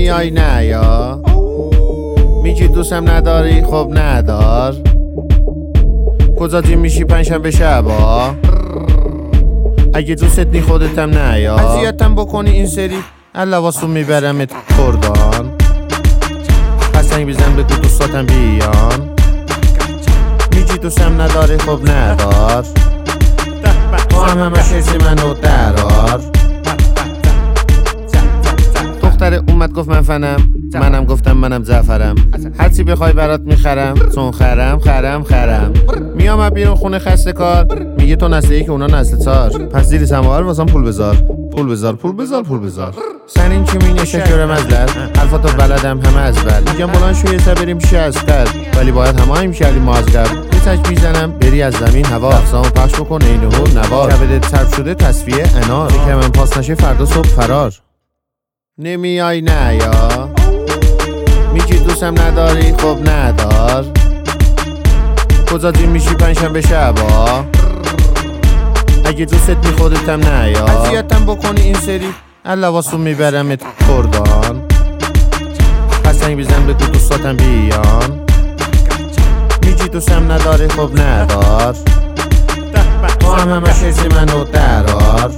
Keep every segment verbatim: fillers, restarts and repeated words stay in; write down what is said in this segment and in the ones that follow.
نمیای نه یا میگی دوستم نداری خب ندار کجاتی میشی پنجشنبه شبا اگه دوستت نی خودتم نیا اذیتم بکنی این سری اللواسون میبرمت کردان قشنگ بیزن بگو دوستاتم بیان میگی دوستم نداری خب ندار تو هم همه شیزی منو درار دختر اومد گفت من فنم منم گفتم منم زعفرم هرچی بخوای برات میخرم چون خرم خرم خرم میام بیرون خونه خسته کار میگه تو نسلی که اونا نسل تار پس زیر سماور واسم پول بذار پول بذار پول بذار پول بذار سن این چی مینه شکر مزلت حرفاتو بلدم همه از بل میگم بلند شو یه سر بریم پیش از تر ولی باید همه هم کردیم ما از قبل یه تک میزنم بری از زمین هوا افزامو پخش بکن این هون نوار کبدت ترب شده تصفیه انار که من پاس نشه فردا صبح فرار نمیای نه یا میگی دوستم نداری خب ندار کجاتی میشی پنجشنبه شبا اگه دوستت نی خودتم نیا اذیتم بکنی این سری اللواسون میبرمت کردان قشنگ بیزن بگو دوستاتم بیان میگی دوستم نداری خب ندار تو هم همه شیزی منو درار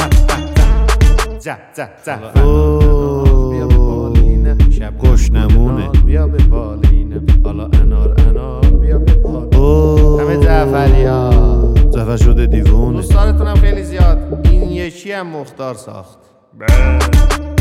شب گشنمونه بیا به بالینه حالا انار انار بیا به بالینه همه زعفری ها زعفر شده دیوونه دوستارتونم خیلی زیاد این یکی هم مختار ساخت